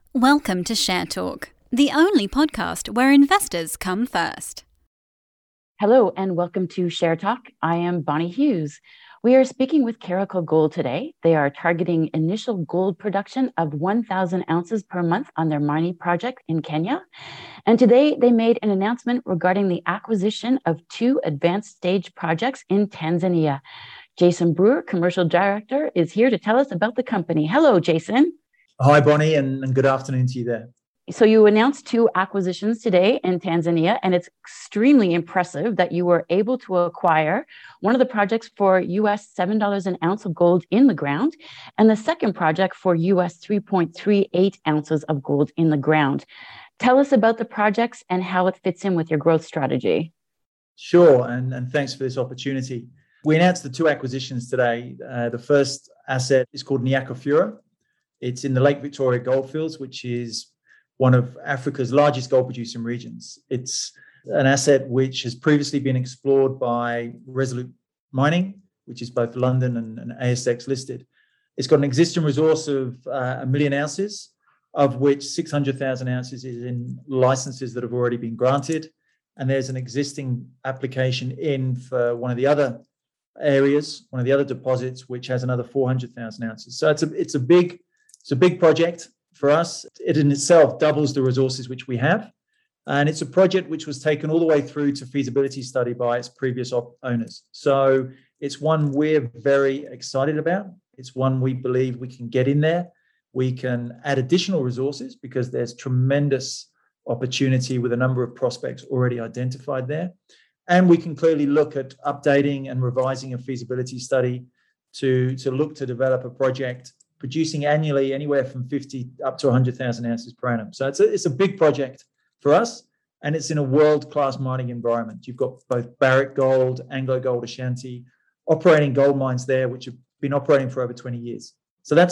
Welcome to Share Talk, the only podcast where investors come first. Hello and welcome to Share Talk. I am Bonnie Hughes. We are speaking with Caracal Gold today. They are targeting initial gold production of 1,000 ounces per month on their mining project in Kenya. And today they made an announcement regarding the acquisition of two advanced stage projects in Tanzania. Jason Brewer, Commercial Director, is here to tell us about the company. Hello, Jason. Hi, Bonnie, and good afternoon to you there. So you announced two acquisitions today in Tanzania, and it's extremely impressive that you were able to acquire one of the projects for US $7 an ounce of gold in the ground, and the second project for US 3.38 ounces of gold in the ground. Tell us about the projects and how it fits in with your growth strategy. Sure, and thanks for this opportunity. We announced the two acquisitions today. The first asset is called Niakafura. It's in the Lake Victoria Goldfields, which is one of Africa's largest gold producing regions. It's an asset which has previously been explored by Resolute Mining, which is both London and ASX listed. It's got an existing resource of 1 million ounces, of which 600,000 ounces is in licenses that have already been granted. And there's an existing application in for one of the other areas, one of the other deposits, which has another 400,000 ounces. So it's a big project for us. It in itself doubles the resources which we have. And it's a project which was taken all the way through to feasibility study by its previous owners. So it's one we're very excited about. It's one we believe we can get in there. We can add additional resources because there's tremendous opportunity with a number of prospects already identified there. And we can clearly look at updating and revising a feasibility study to look to develop a project producing annually anywhere from 50 up to 100,000 ounces per annum. So it's a big project for us, and it's in a world-class mining environment. You've got both Barrick Gold, Anglo Gold Ashanti, operating gold mines there, which have been operating for over 20 years. So that's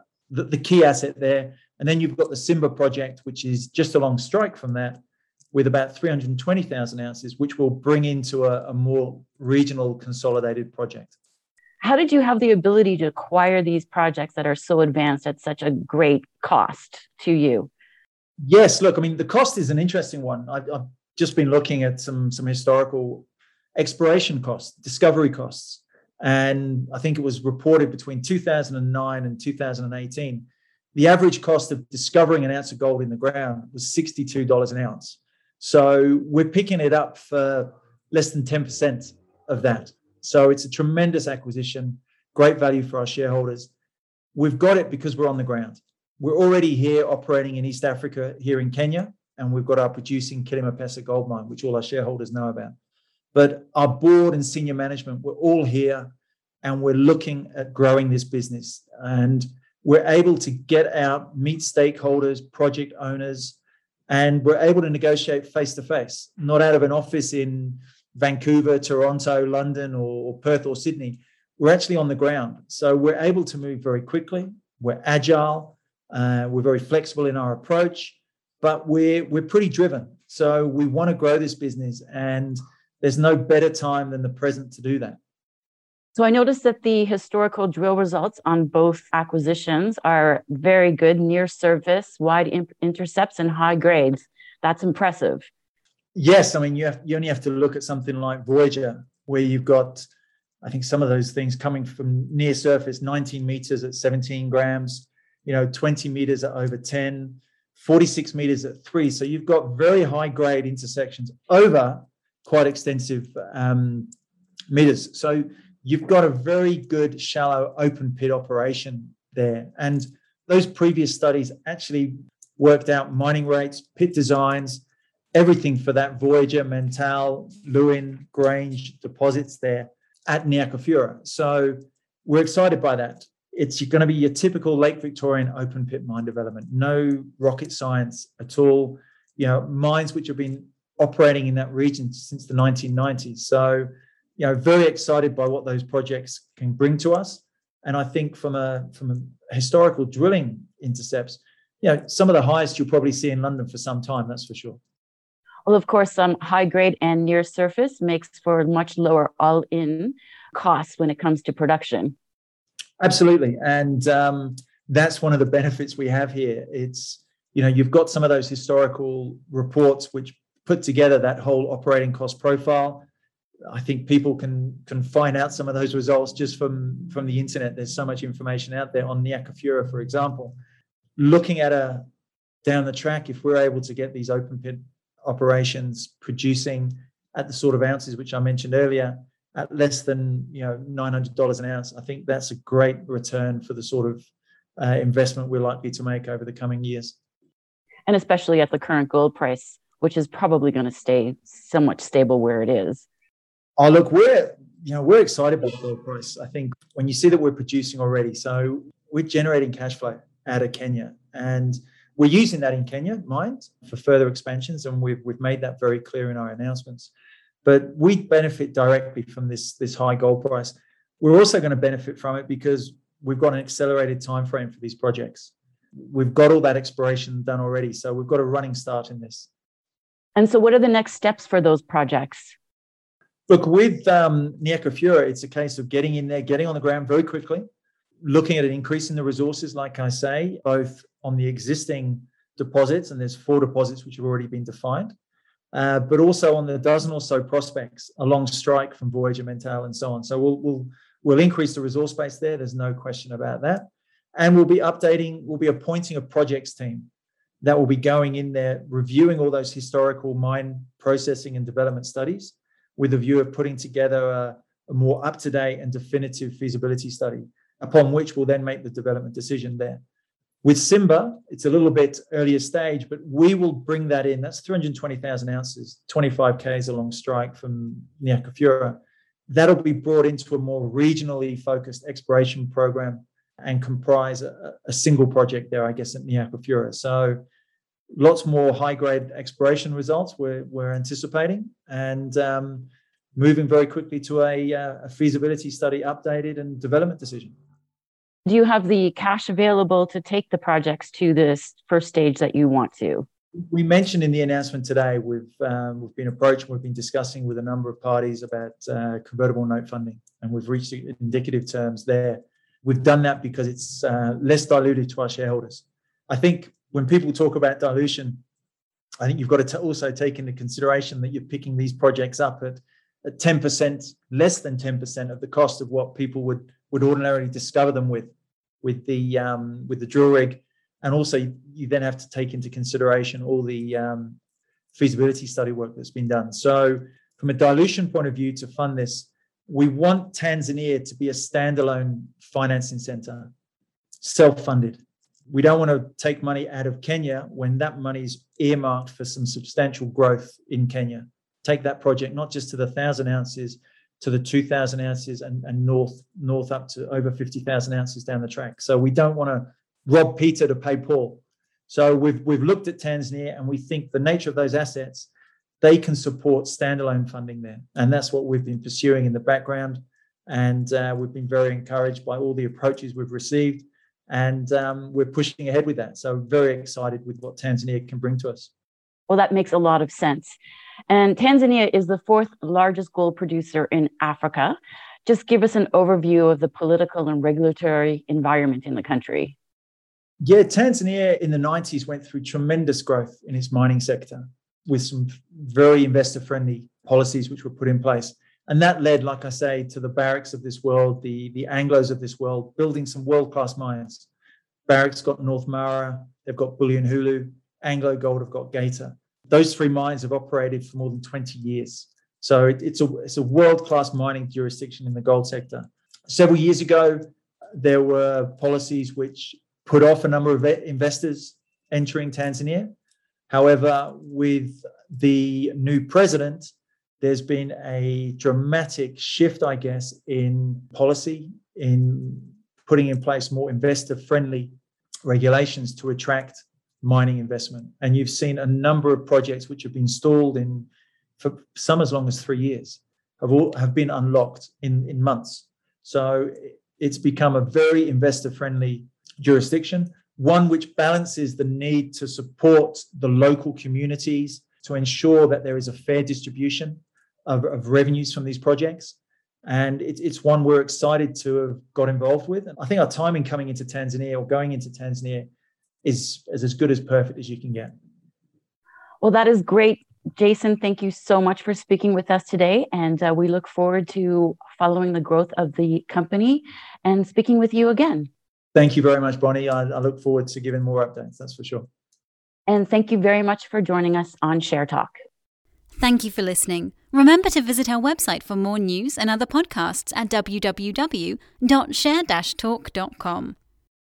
the key asset there. And then you've got the Simba project, which is just along strike from that, with about 320,000 ounces, which will bring into a more regional consolidated project. How did you have the ability to acquire these projects that are so advanced at such a great cost to you? Yes, look, I mean, the cost is an interesting one. I've just been looking at some historical exploration costs, discovery costs. And I think it was reported between 2009 and 2018, the average cost of discovering an ounce of gold in the ground was $62 an ounce. So we're picking it up for less than 10% of that. So it's a tremendous acquisition, great value for our shareholders. We've got it because we're on the ground. We're already here operating in East Africa, here in Kenya, and we've got our producing Kilimapesa gold mine, which all our shareholders know about. But our board and senior management, we're all here and we're looking at growing this business. And we're able to get out, meet stakeholders, project owners, and we're able to negotiate face-to-face, not out of an office in Vancouver, Toronto, London, or Perth or Sydney. We're actually on the ground. So we're able to move very quickly. We're agile. We're very flexible in our approach, but we're pretty driven. So we want to grow this business, and there's no better time than the present to do that. So I noticed that the historical drill results on both acquisitions are very good, near surface, wide intercepts, and high grades. That's impressive. Yes, I mean, you only have to look at something like Voyager, where you've got, I think, some of those things coming from near surface, 19 meters at 17 grams, 20 meters at over 10, 46 meters at 3. So you've got very high grade intersections over quite extensive meters. So you've got a very good shallow open pit operation there. And those previous studies actually worked out mining rates, pit designs, everything for that Voyager, Mental, Lewin, Grange deposits there at Niakafura. So we're excited by that. It's going to be your typical Lake Victorian open pit mine development. No rocket science at all. Mines which have been operating in that region since the 1990s. So, very excited by what those projects can bring to us. And I think from a historical drilling intercepts, some of the highest you'll probably see in London for some time, that's for sure. Well, of course, high grade and near surface makes for much lower all-in costs when it comes to production. Absolutely. And that's one of the benefits we have here. It's You've got some of those historical reports which put together that whole operating cost profile. I think people can find out some of those results just from the internet. There's so much information out there on Niakafura, for example. Looking at down the track, if we're able to get these open pit operations producing at the sort of ounces which I mentioned earlier, at less than $900 an ounce, I think that's a great return for the sort of investment we're likely to make over the coming years. And especially at the current gold price, which is probably going to stay somewhat stable where it is. Oh, look, we're excited about the gold price. I think when you see that we're producing already, so we're generating cash flow out of Kenya, and we're using that in Kenya, mind, for further expansions, and we've made that very clear in our announcements. But we benefit directly from this high gold price. We're also going to benefit from it because we've got an accelerated time frame for these projects. We've got all that exploration done already, so we've got a running start in this. And so what are the next steps for those projects? Look, with Niakafura, it's a case of getting in there, getting on the ground very quickly, looking at an increase in the resources, like I say, both on the existing deposits, and there's 4 deposits which have already been defined, but also on the dozen or so prospects along strike from Voyager, Mental, and so on. So we'll increase the resource base there. There's no question about that. And we'll be appointing a projects team that will be going in there, reviewing all those historical mine processing and development studies with a view of putting together a more up-to-date and definitive feasibility study, upon which we'll then make the development decision there. With Simba, it's a little bit earlier stage, but we will bring that in. That's 320,000 ounces, 25 Ks along strike from Niakafura. That'll be brought into a more regionally focused exploration program and comprise a single project there, I guess, at Niakafura. So lots more high-grade exploration results we're anticipating, and moving very quickly to a feasibility study updated and development decision. Do you have the cash available to take the projects to this first stage that you want to? We mentioned in the announcement today, we've been approached, we've been discussing with a number of parties about convertible note funding, and we've reached indicative terms there. We've done that because it's less dilutive to our shareholders. I think when people talk about dilution, I think you've got to also take into consideration that you're picking these projects up at 10%, less than 10% of the cost of what people would ordinarily discover them with the drill rig. And also you then have to take into consideration all the feasibility study work that's been done. So from a dilution point of view, to fund this, we want Tanzania to be a standalone financing center, self-funded. We don't want to take money out of Kenya when that money is earmarked for some substantial growth in Kenya. Take that project not just to the 1,000 ounces, to the 2,000 ounces and north up to over 50,000 ounces down the track. So we don't want to rob Peter to pay Paul. So we've looked at Tanzania, and we think the nature of those assets, they can support standalone funding there. And that's what we've been pursuing in the background. And we've been very encouraged by all the approaches we've received. And we're pushing ahead with that. So very excited with what Tanzania can bring to us. Well, that makes a lot of sense. And Tanzania is the 4th largest gold producer in Africa. Just give us an overview of the political and regulatory environment in the country. Yeah, Tanzania in the 90s went through tremendous growth in its mining sector with some very investor-friendly policies which were put in place. And that led, like I say, to the Barricks of this world, the Anglos of this world, building some world-class mines. Barrick's got North Mara, they've got Bulyanhulu, Anglo Gold have got Gator. Those 3 mines have operated for more than 20 years. So it's a world-class mining jurisdiction in the gold sector. Several years ago, there were policies which put off a number of investors entering Tanzania. However, with the new president, there's been a dramatic shift, I guess, in policy, in putting in place more investor-friendly regulations to attract mining investment. And you've seen a number of projects which have been stalled for some as long as 3 years have been unlocked in months. So it's become a very investor-friendly jurisdiction, one which balances the need to support the local communities to ensure that there is a fair distribution of revenues from these projects. And it's one we're excited to have got involved with. And I think our timing coming into Tanzania or going into Tanzania is as good as perfect as you can get. Well, that is great. Jason, thank you so much for speaking with us today. And we look forward to following the growth of the company and speaking with you again. Thank you very much, Bonnie. I look forward to giving more updates, that's for sure. And thank you very much for joining us on Share Talk. Thank you for listening. Remember to visit our website for more news and other podcasts at www.share-talk.com.